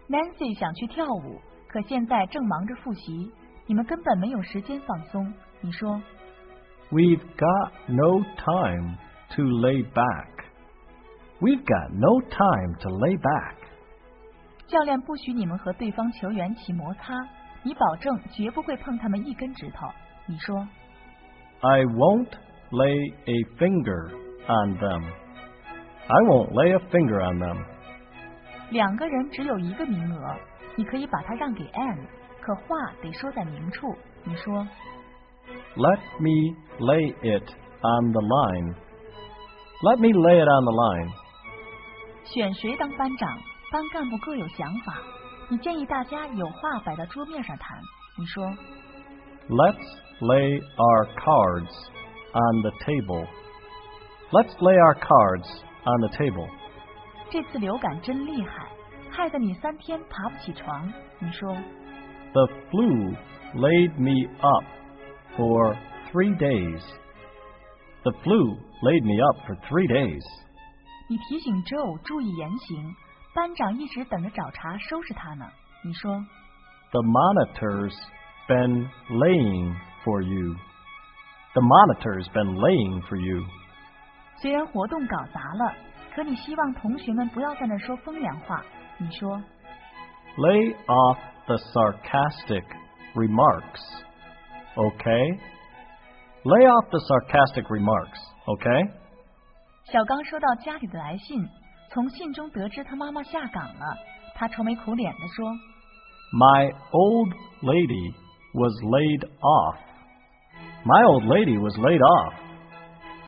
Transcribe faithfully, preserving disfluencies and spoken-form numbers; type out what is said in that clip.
Nancy 想去跳舞，可现在正忙着复习，你们根本没有时间放松。你说 We've got no time to lay back. We've got no time to lay back. 教练不许你们和对方球员起摩擦，你保证绝不会碰他们一根指头。你说 I won't lay a finger on them. I won't lay a finger on them. 两个人只有一个名额，你可以把它让给 Anne， 可话得说在明处。你说 Let me lay it on the line. Let me lay it on the line. 选谁当班长，班干部各有想法，你建议大家有话摆到桌面上谈。你说 Let's lay our cards on the table. Let's lay our cards on the table. 这次流感真厉害，害得你三天爬不起床。你说 The flu laid me up for three days. The flu laid me up for three days. 你提醒 Joe 注意言行，班长一直等着找茬收拾他呢。你说 The monitor's been laying for you. The monitor's been laying for you. 虽然活动搞砸了，可你希望同学们不要在那说风凉话。你说 Lay off the sarcastic remarks. Okay? Lay off the sarcastic remarks. Okay? 小刚收到家里的来信，从信中得知他妈妈下岗了，他愁眉苦脸地说 My old lady was laid off. My old lady was laid off.